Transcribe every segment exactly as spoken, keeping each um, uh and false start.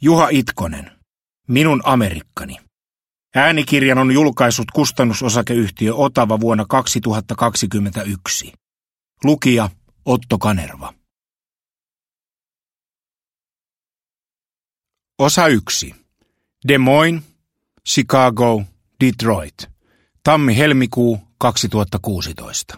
Juha Itkonen. Minun Amerikkani. Äänikirjan on julkaissut kustannusosakeyhtiö Otava vuonna kaksituhattakaksikymmentäyksi. Lukija Otto Kanerva. Osa yksi. Des Moines, Chicago, Detroit. Tammi-helmikuu kaksituhattakuusitoista.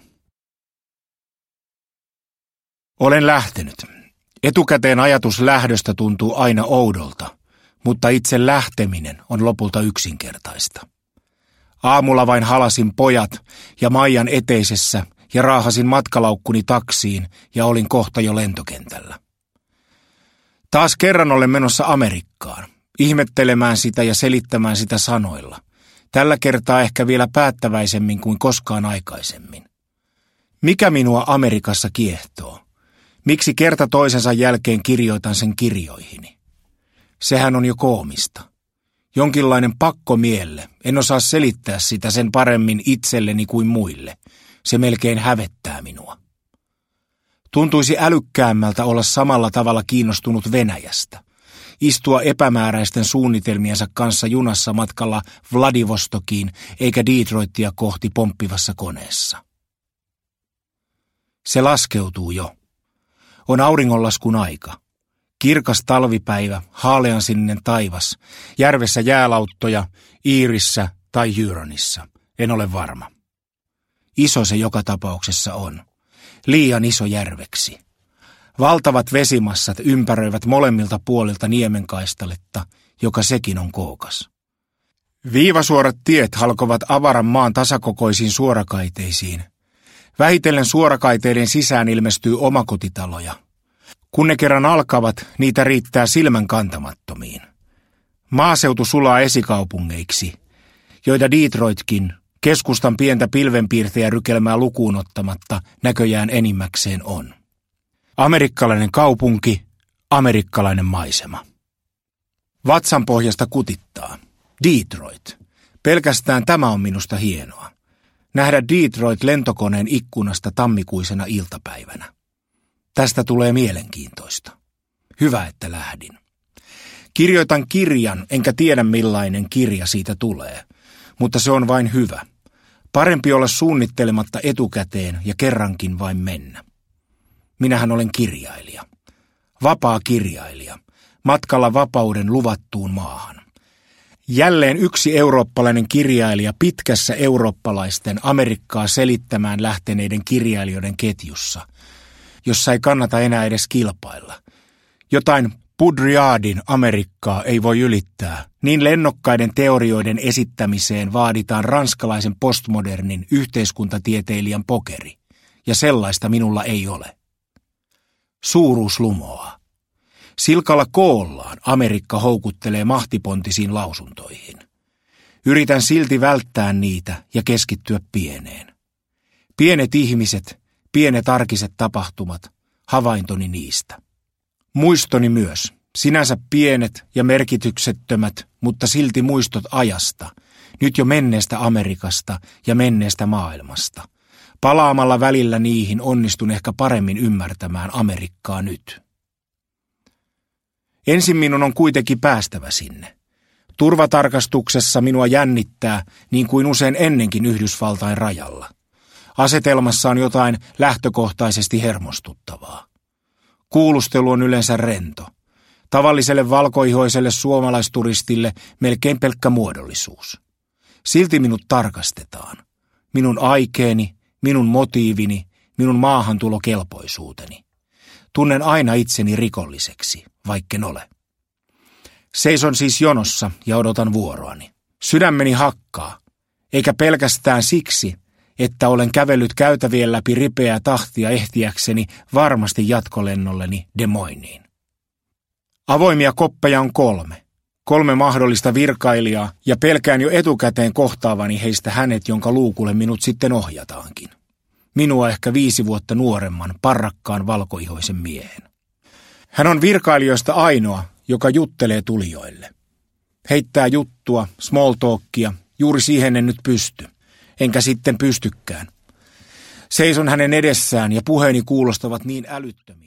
Olen lähtenyt. Etukäteen ajatus lähdöstä tuntuu aina oudolta, mutta itse lähteminen on lopulta yksinkertaista. Aamulla vain halasin pojat ja Maijan eteisessä ja raahasin matkalaukkuni taksiin ja olin kohta jo lentokentällä. Taas kerran olen menossa Amerikkaan, ihmettelemään sitä ja selittämään sitä sanoilla. Tällä kertaa ehkä vielä päättäväisemmin kuin koskaan aikaisemmin. Mikä minua Amerikassa kiehtoo? Miksi kerta toisensa jälkeen kirjoitan sen kirjoihini? Sehän on jo koomista. Jonkinlainen pakkomielle, en osaa selittää sitä sen paremmin itselleni kuin muille. Se melkein hävettää minua. Tuntuisi älykkäämmältä olla samalla tavalla kiinnostunut Venäjästä. Istua epämääräisten suunnitelmiensa kanssa junassa matkalla Vladivostokiin eikä Detroitia kohti pomppivassa koneessa. Se laskeutuu jo. On auringonlaskun aika. Kirkas talvipäivä, haaleansininen taivas, järvessä jäälauttoja, Iirissä tai Huronissa. En ole varma. Iso se joka tapauksessa on. Liian iso järveksi. Valtavat vesimassat ympäröivät molemmilta puolilta niemenkaistaletta, joka sekin on kookas. Viivasuorat tiet halkovat avaran maan tasakokoisiin suorakaiteisiin. Vähitellen suorakaiteiden sisään ilmestyy omakotitaloja. Kun ne kerran alkavat, niitä riittää silmän kantamattomiin. Maaseutu sulaa esikaupungeiksi, joita Detroitkin, keskustan pientä pilvenpiirtäjärykelmää lukuun ottamatta, näköjään enimmäkseen on. Amerikkalainen kaupunki, amerikkalainen maisema. Vatsan pohjasta kutittaa. Detroit. Pelkästään tämä on minusta hienoa. Nähdä Detroit lentokoneen ikkunasta tammikuisena iltapäivänä. Tästä tulee mielenkiintoista. Hyvä, että lähdin. Kirjoitan kirjan, enkä tiedä millainen kirja siitä tulee, mutta se on vain hyvä. Parempi olla suunnittelematta etukäteen ja kerrankin vain mennä. Minähän olen kirjailija. Vapaa kirjailija. Matkalla vapauden luvattuun maahan. Jälleen yksi eurooppalainen kirjailija pitkässä eurooppalaisten Amerikkaa selittämään lähteneiden kirjailijoiden ketjussa, jossa ei kannata enää edes kilpailla. Jotain Baudrillardin Amerikkaa ei voi ylittää. Niin lennokkaiden teorioiden esittämiseen vaaditaan ranskalaisen postmodernin yhteiskuntatieteilijän pokeri, ja sellaista minulla ei ole. Suuruus lumoaa. Silkalla koollaan Amerikka houkuttelee mahtipontisiin lausuntoihin. Yritän silti välttää niitä ja keskittyä pieneen. Pienet ihmiset, pienet arkiset tapahtumat, havaintoni niistä. Muistoni myös, sinänsä pienet ja merkityksettömät, mutta silti muistot ajasta, nyt jo menneestä Amerikasta ja menneestä maailmasta. Palaamalla välillä niihin onnistun ehkä paremmin ymmärtämään Amerikkaa nyt. Ensin minun on kuitenkin päästävä sinne. Turvatarkastuksessa minua jännittää, niin kuin usein ennenkin Yhdysvaltain rajalla. Asetelmassa on jotain lähtökohtaisesti hermostuttavaa. Kuulustelu on yleensä rento. Tavalliselle valkoihoiselle suomalaisturistille melkein pelkkä muodollisuus. Silti minut tarkastetaan. Minun aikeeni, minun motiivini, minun maahantulokelpoisuuteni. Tunnen aina itseni rikolliseksi, vaikken ole. Seison siis jonossa ja odotan vuoroani. Sydämeni hakkaa, eikä pelkästään siksi, että olen kävellyt käytävien läpi ripeää tahtia ehtiäkseni varmasti jatkolennolleni Des Moinesiin. Avoimia koppeja on kolme. Kolme mahdollista virkailijaa ja pelkään jo etukäteen kohtaavani heistä hänet, jonka luukulle minut sitten ohjataankin. Minua ehkä viisi vuotta nuoremman, parrakkaan valkoihoisen miehen. Hän on virkailijoista ainoa, joka juttelee tulijoille. Heittää juttua, small talkia, juuri siihen en nyt pysty. Enkä sitten pystykään. Seison hänen edessään ja puheeni kuulostavat niin älyttömiä.